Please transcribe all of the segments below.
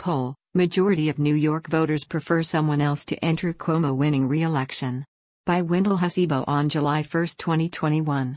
Poll: Majority of New York voters prefer someone else to Andrew Cuomo winning re-election. By Wendell Hasibo on July 1, 2021.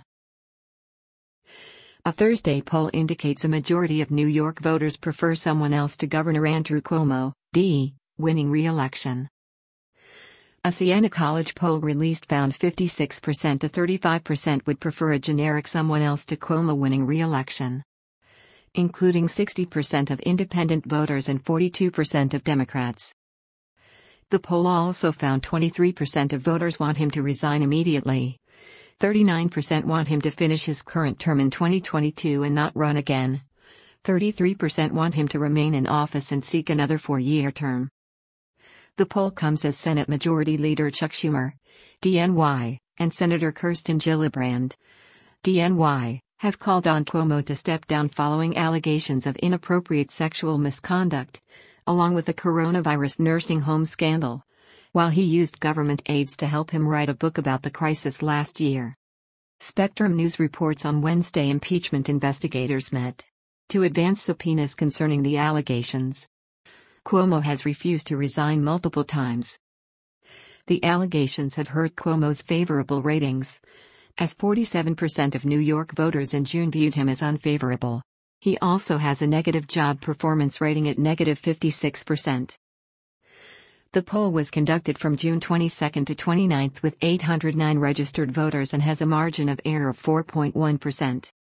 A Thursday poll indicates a majority of New York voters prefer someone else to Governor Andrew Cuomo, D., winning re-election. A Siena College poll released found 56% to 35% would prefer a generic someone else to Cuomo winning re-election, including 60% of independent voters and 42% of Democrats. The poll also found 23% of voters want him to resign immediately. 39% want him to finish his current term in 2022 and not run again. 33% want him to remain in office and seek another 4-year term. The poll comes as Senate Majority Leader Chuck Schumer, DNY, and Senator Kirsten Gillibrand, DNY, have called on Cuomo to step down following allegations of inappropriate sexual misconduct, along with the coronavirus nursing home scandal, while he used government aides to help him write a book about the crisis last year. Spectrum News reports on Wednesday impeachment investigators met to advance subpoenas concerning the allegations. Cuomo has refused to resign multiple times. The allegations have hurt Cuomo's favorable ratings, as 47% of New York voters in June viewed him as unfavorable. He also has a negative job performance rating at -56%. The poll was conducted from June 22 to 29 with 809 registered voters and has a margin of error of 4.1%.